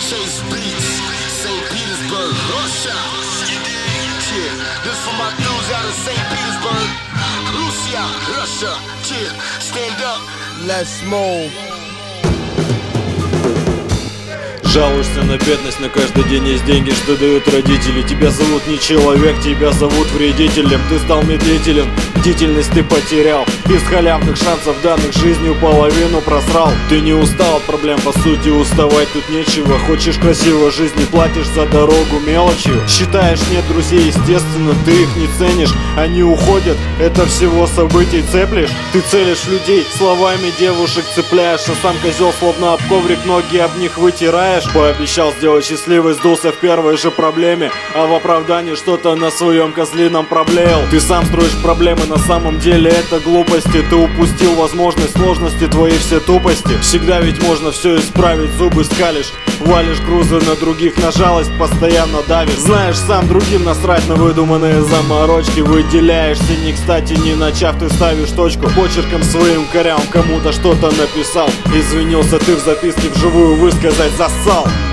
Chase Beats, St. Petersburg, Russia. Yeah, this for my dudes out of St. Petersburg, Russia, Russia. Yeah, stand up. Let's move. Жалуешься на бедность, но каждый день есть деньги, что дают родители. Тебя зовут не человек, тебя зовут вредителем. Ты стал медлителем, бдительность ты потерял. Из халявных шансов, данных жизнью, половину просрал. Ты не устал от проблем, по сути уставать тут нечего. Хочешь красивой жизни, платишь за дорогу мелочью. Считаешь нет друзей, естественно, ты их не ценишь. Они уходят, это всего событий цеплишь. Ты целишь людей, словами девушек цепляешь. А сам козел словно об коврик, ноги об них вытираешь. Пообещал сделать счастливой, сдулся в первой же проблеме, а в оправдании что-то на своем козлином проблеял. Ты сам строишь проблемы, на самом деле это глупости. Ты упустил возможность, сложности твои все тупости. Всегда ведь можно все исправить, зубы скалишь. Валишь грузы на других, на жалость постоянно давишь. Знаешь, сам другим насрать на выдуманные заморочки. Выделяешься не кстати, не начав, ты ставишь точку. Почерком своим корям кому-то что-то написал. Извинился ты в записке, вживую высказать засал.